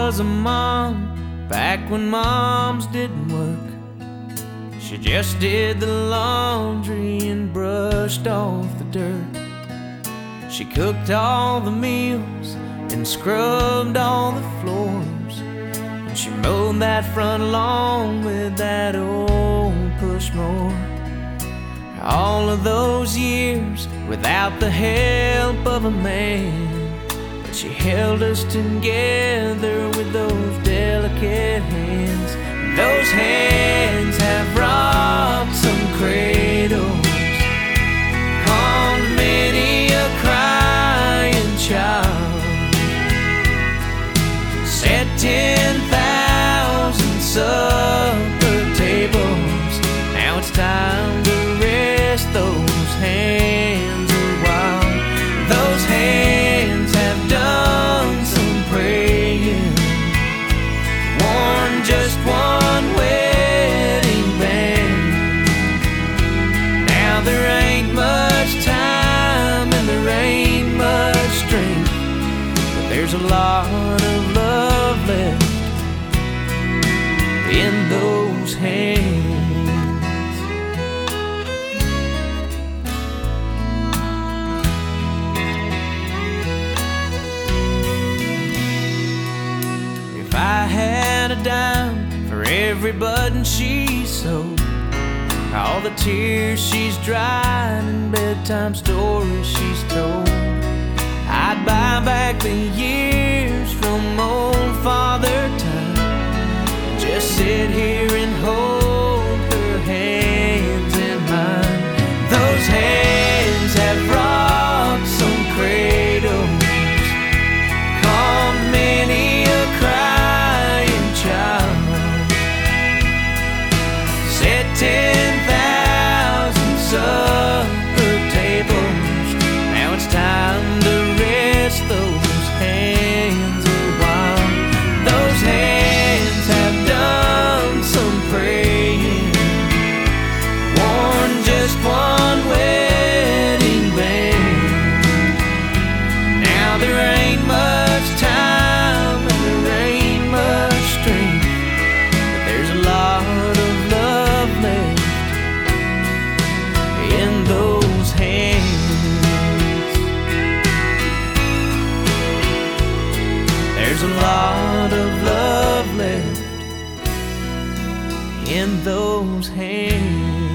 was a mom back when moms didn't work. She just did the laundry and brushed off the dirt. She cooked all the meals and scrubbed all the floors, and she mowed that front lawn with that old push mower. All of those years without the help of a man, but she held us together with those delicate hands. Those hands have rocked some cradles, calmed many a crying child, set 10,000 supper tables. Now it's time to rest those hands a while. Those hands have done some praying, worn just one wedding band. Now there ain't much time and there ain't much strength, but there's a lot of love left in those hands. If I had a dime for every button she sewed, all the tears she's dried and bedtime stories she's told, I'd buy back the years from old Father Time, just sit here and hold her hands in mine. Those hands have rocked some cradles, calmed many a crying child, set 10,000 supper tables. Now it's time to rest those hands a while. Those hands have done some praying, worn just one wedding band. Now there ain't much time and there ain't much strength, but there's a lot of love left in those hands. There's a lot of love left in those hands.